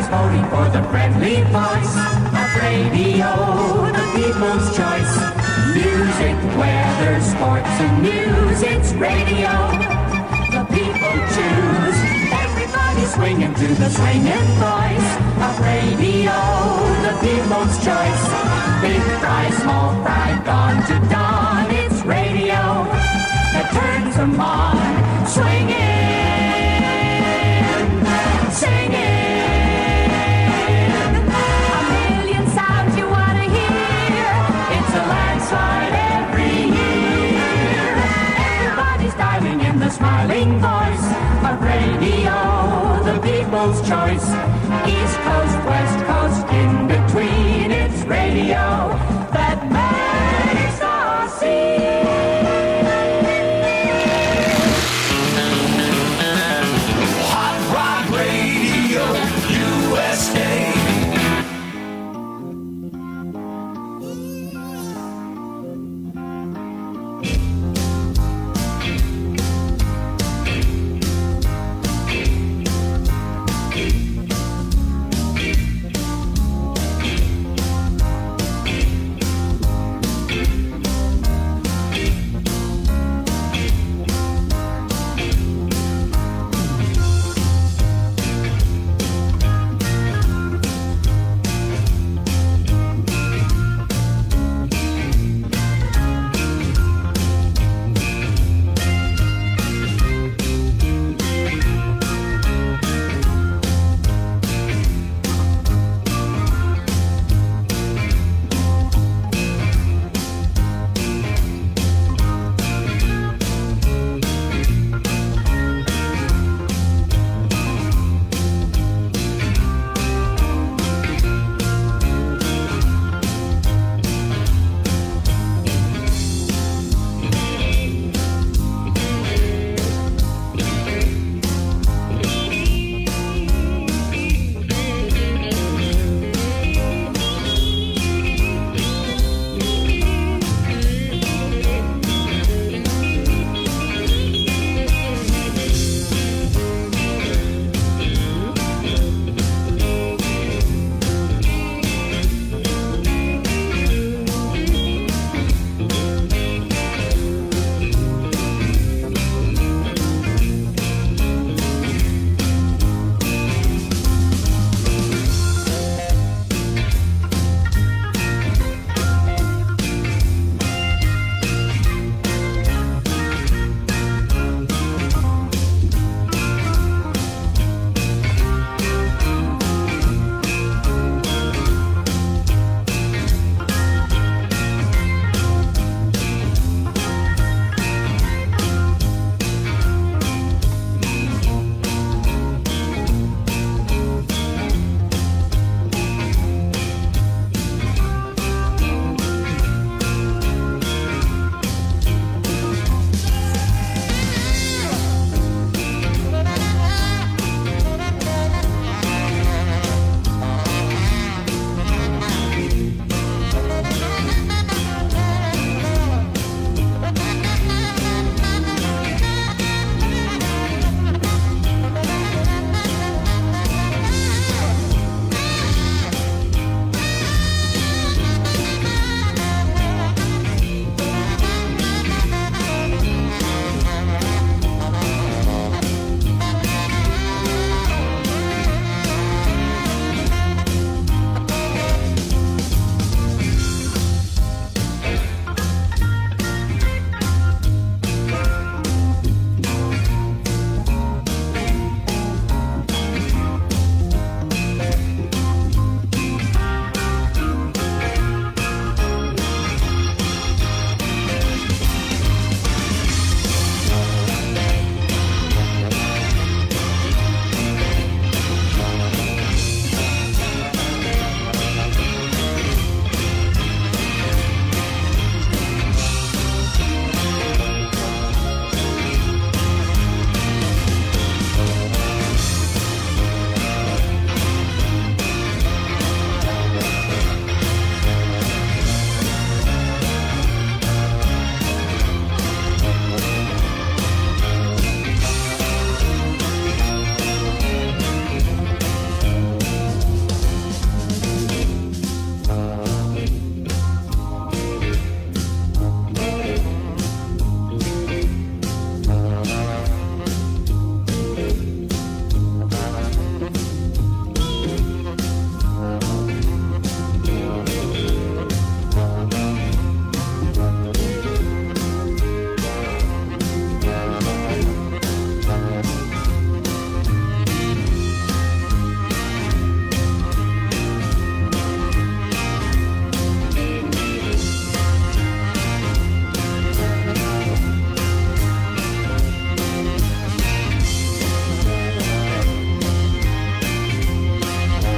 Everybody's voting for the friendly voice of radio, the people's choice. Music, weather, sports, and news, it's radio. The people choose. Everybody's swinging to the swinging voice of radio, the people's choice. Big fry, small fry, dawn to dawn, it's radio that turns them on. Swinging, singing, a million sounds you want to hear. It's a landslide every year. Everybody's diving in the smiling voice of radio, the people's choice. East Coast, West Coast, in between, it's radio that makes the scene. Hot Rod Radio USA.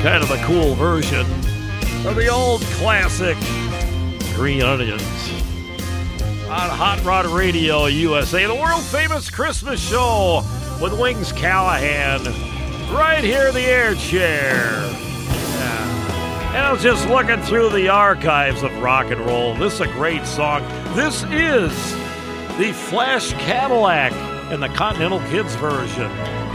kind of a cool version of the old classic Green Onions on Hot Rod Radio USA, the world-famous Christmas show with Wings Callahan right here in the air chair. Yeah. And I was just looking through the archives of rock and roll. This is a great song. This is the Flash Cadillac and the Continental Kids version.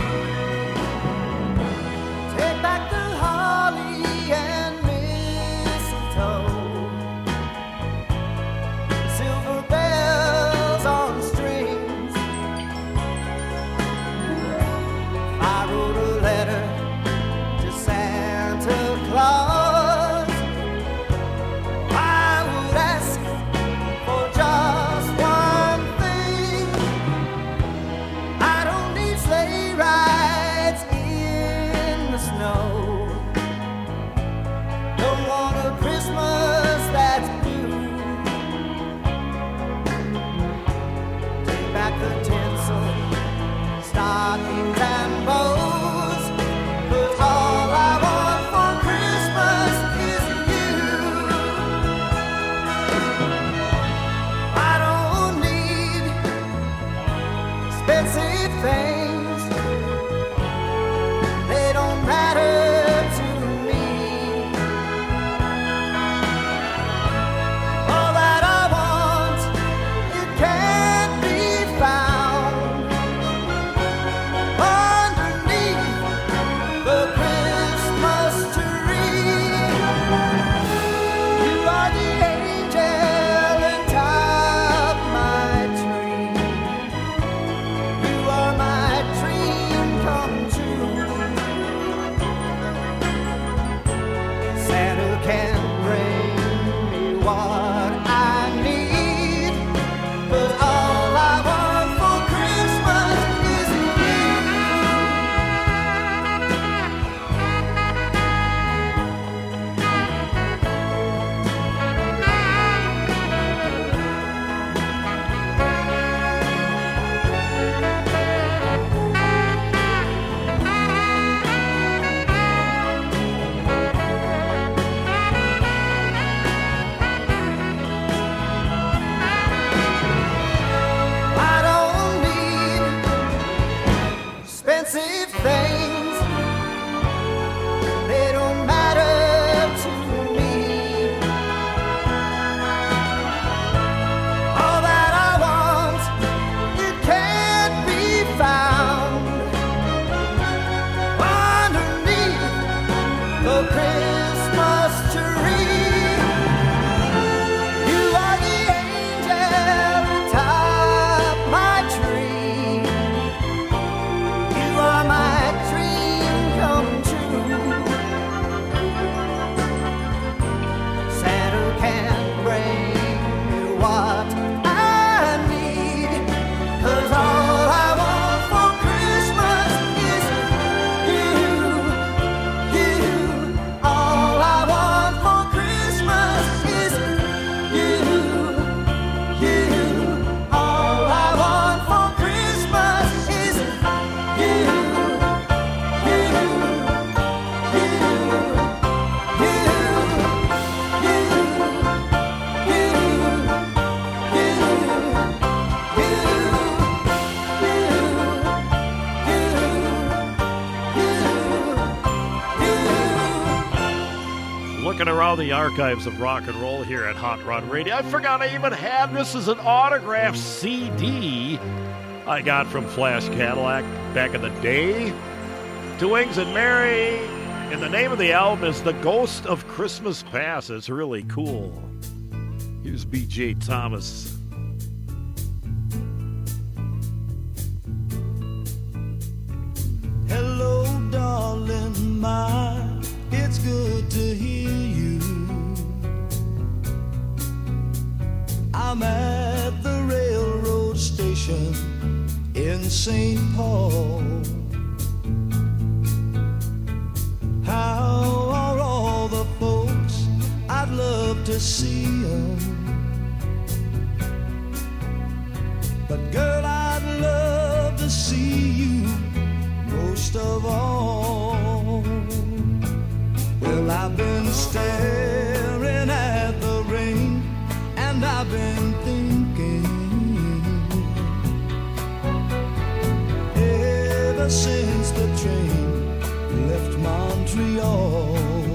Take back the holly and mistletoe, silver bells on strings. I wrote a letter to Santa Claus. I would ask for just one thing. I don't need sleigh rides in the snow. Don't want a Christmas that's blue. Take back the tinsel, stockings and bows. 'Cause all I want for Christmas is you. I don't need expensive things. They don't matter to me. All that I want, it can't be found underneath the Christmas tree. You are the angel atop my tree. You are my dream come true. Santa can bring me what I need, but all I want for Christmas is I don't need expensive things. They don't matter to me. All that I want, it can't be found underneath the Christmas tree. You are the angel atop my tree. You are my dream come true. Santa can bring me what I need, 'cause all I want for Christmas is you. All I want for Christmas is you. All I want for Christmas is you. Looking around the archives of rock and roll here at Hot Rod Radio, I forgot I even had this as an autographed CD I got from Flash Cadillac back in the day. To Wings and Mary, and the name of the album is The Ghost of Christmas Past. It's really cool. Here's B.J. Thomas. Hello, darling, it's good to hear you. I'm at the railroad station in St. Paul. How are all the folks? I'd love to see 'em. But girl, I'd love to see you most of all. I've been staring at the rain, and I've been thinking ever since the train left Montreal.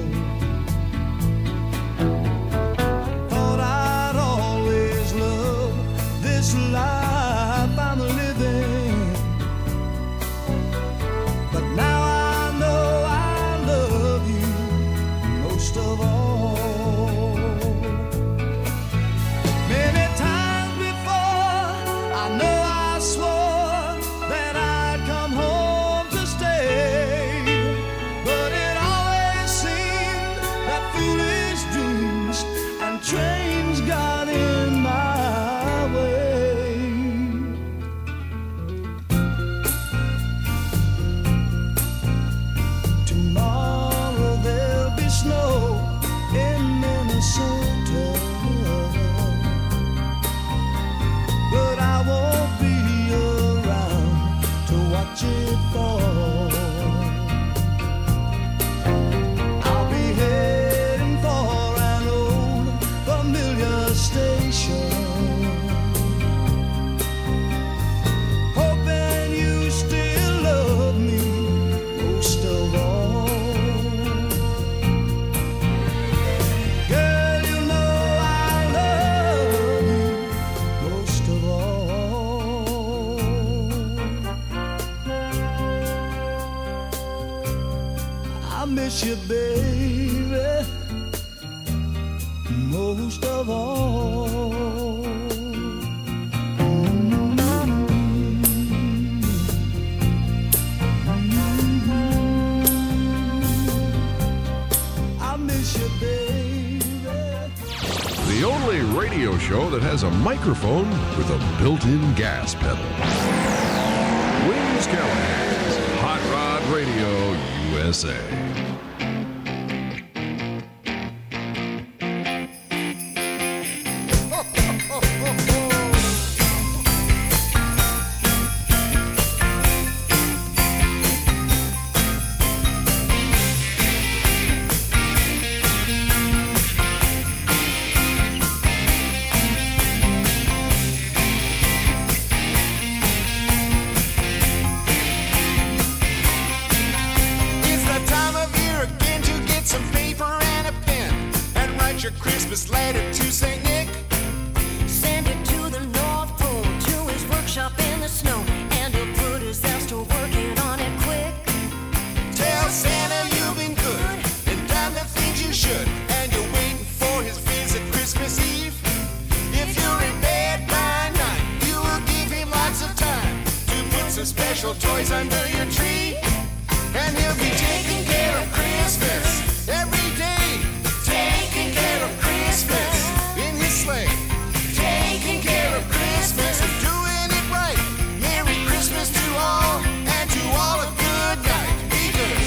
Thought I'd always love this life I'm living, but now I know I love you most of all. Many times before, I know I swore that I'd come home to stay, but it always seemed that foolish dreams and trains got in my way. Tomorrow there'll be snow in Minnesota, but I won't be around to watch it fall. I'll be heading for an old familiar station, hoping you still love me most of all. Girl, you know I love you most of all. I miss you, baby, most of all. I miss you, baby. The only radio show that has a microphone with a built-in gas pedal. Wings Callahan's Hot Rod Radio USA. It's the time of year again to get some paper and a pen and write your Christmas letter to St. Nick. Send it to the North Pole, to his workshop in the snow, and he'll put his ass to working on it quick. Tell Santa you've been good and done the things you should, and you're waiting for his visit Christmas Eve. If you're in bed by night, you will give him lots of time to put some special toys under your tree, and he'll be taking care of Christmas every day, taking care of Christmas in his sleigh, taking care of Christmas and doing it right. Merry Christmas to all, and to all a good night. Be good.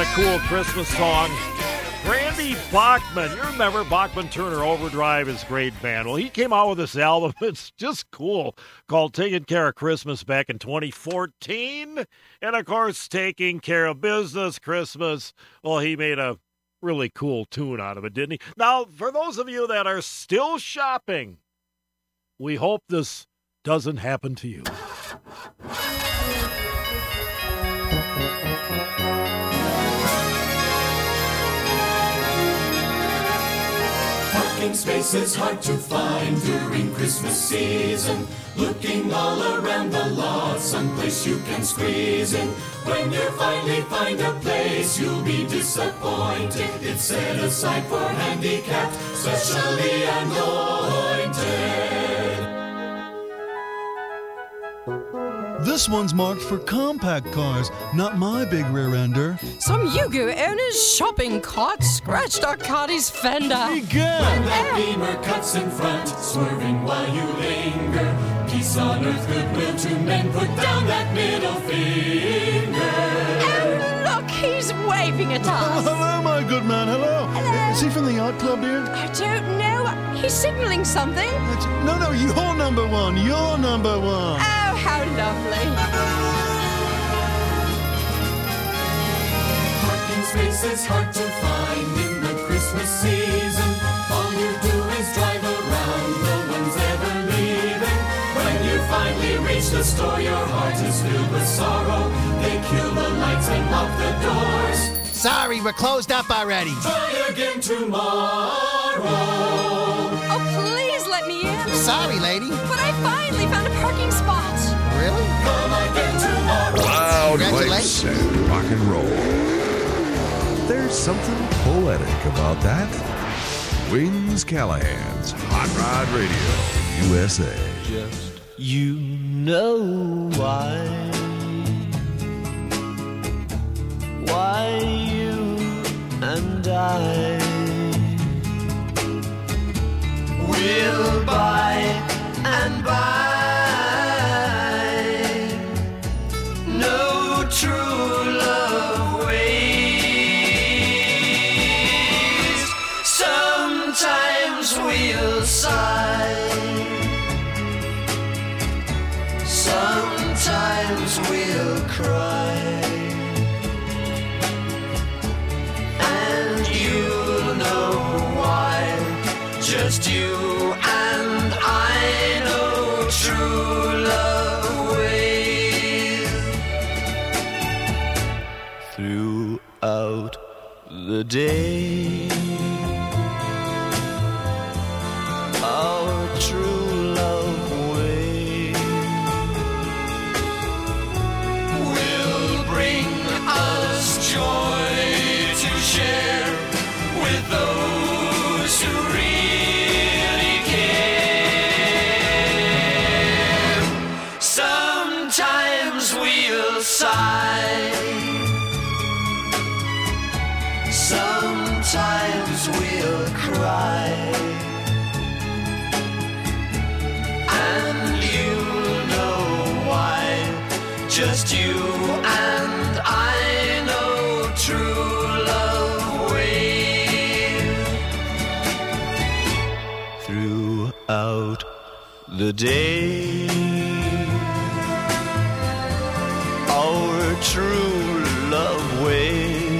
a cool Christmas song. Randy Bachman. You remember Bachman Turner Overdrive, his great band. Well, he came out with this album. It's just cool, called Taking Care of Christmas back in 2014. And, of course, Taking Care of Business Christmas. Well, he made a really cool tune out of it, didn't he? Now, for those of you that are still shopping, we hope this doesn't happen to you. Parking space is hard to find during Christmas season. Looking all around the lot, someplace you can squeeze in. When you finally find a place, you'll be disappointed. It's set aside for handicapped, specially anointed. This one's marked for compact cars, not my big rear ender. Some Yugo owner's shopping cart scratched our Cardi's fender. When that beamer cuts in front, swerving while you linger. Peace on earth, goodwill to men, put down that middle finger. Oh, look, he's waving at us. Hello, my good man, hello. Hello. Is he from the yacht club, dear? I don't know. He's signaling something. No, you're number one. You're number one. Oh, how lovely. Parking space is hard to find in the Christmas season. All you do is drive around, no one's ever leaving. When you finally reach the store, your heart is filled with sorrow. They kill the lights and lock the doors. Sorry, we're closed up already. Try again tomorrow. Oh, please let me in. Sorry, lady. But I finally found a parking spot. Really? Come again tomorrow. Loud pipes Congratulations. and rock and roll. There's something poetic about that. Wings Callahan's Hot Rod Radio, USA. Just you know why you and I will by and by no true love ways. Sometimes we'll sigh, sometimes we'll cry, and you'll know why. Just you and I know true love ways. Throughout the day, our true love way will bring us joy to share with those who really care. Sometimes we'll sigh, sometimes we'll cry, and you'll know why. Just you and I know true love ways. Throughout the day, our true love way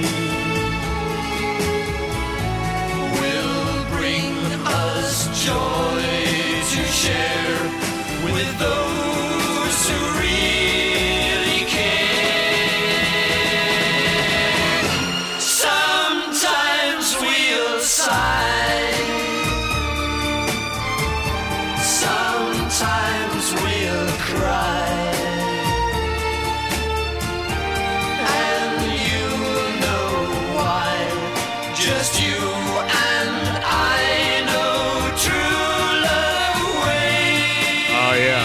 will bring us joy to share with those who really care. Sometimes we'll sigh, sometimes we'll cry, and you'll know why. Just you and I know true love ways. Oh, yeah.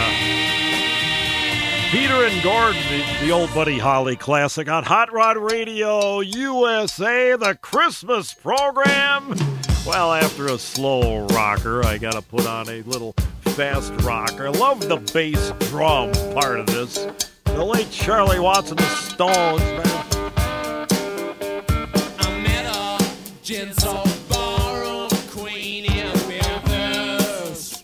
Peter and Gordon, the old Buddy Holly classic on Hot Rod Radio USA, the Christmas program. Well, after a slow rocker, I got to put on a little fast rocker. I love the bass drum part of this. The late Charlie Watts and the Stones, man. Gents all borrow Queen in Memphis.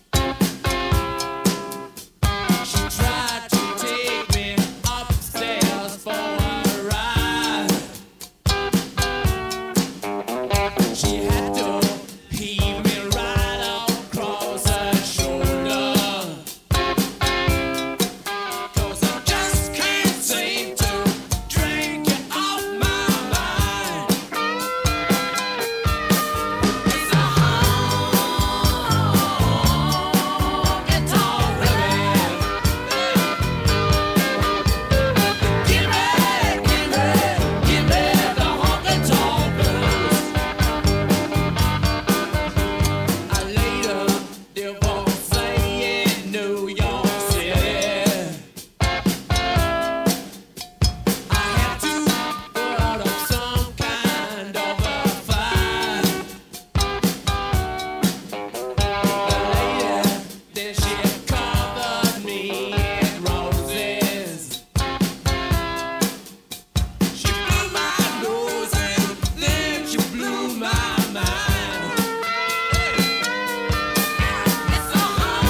She tried to take me upstairs for a ride. She had to heave me right across her shoulder. 'Cause I just can't seem to drink it off my mind. It's a honky-tonk women. Give me the honky-tonk blues. I later divorced in New York City. I had to put up some kind of a fight. The lady, then she covered me in roses. She blew my nose and then she blew my mind. It's a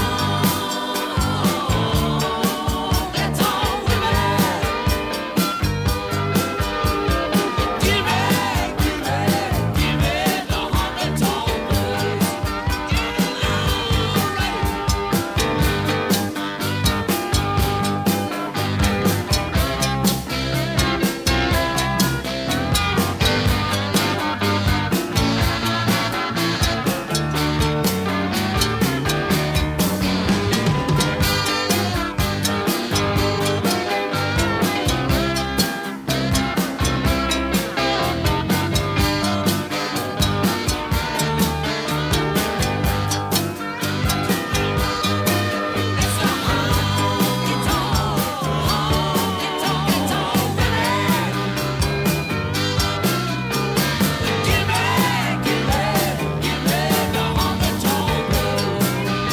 honky-tonk women. Give me the honky-tonk blues. It's a honky-tonk women. Give me the honky-tonk blues.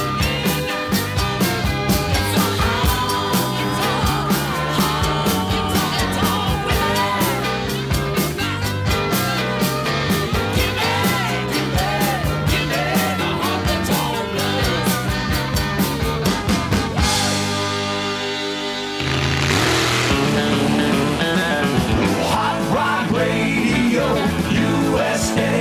It's a honky-tonk women. Give me the honky-tonk blues. Hot Rod Radio USA.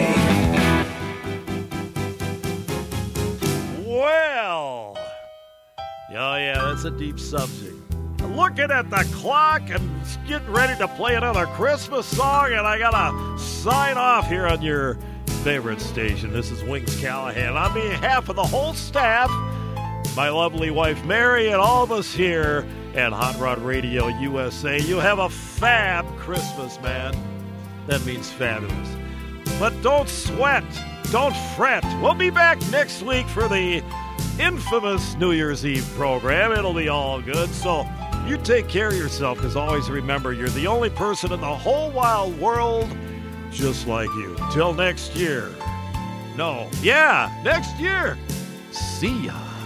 Well, oh yeah, that's a deep subject. Looking at the clock and getting ready to play another Christmas song, and I gotta sign off here on your favorite station. This is Wings Callahan. On behalf of the whole staff, my lovely wife Mary, and all of us here at Hot Rod Radio USA, you have a fab Christmas, man. That means fabulous. But don't sweat. Don't fret. We'll be back next week for the infamous New Year's Eve program. It'll be all good. So you take care of yourself, because always remember, you're the only person in the whole wild world just like you. Till next year. No. Yeah, next year. See ya.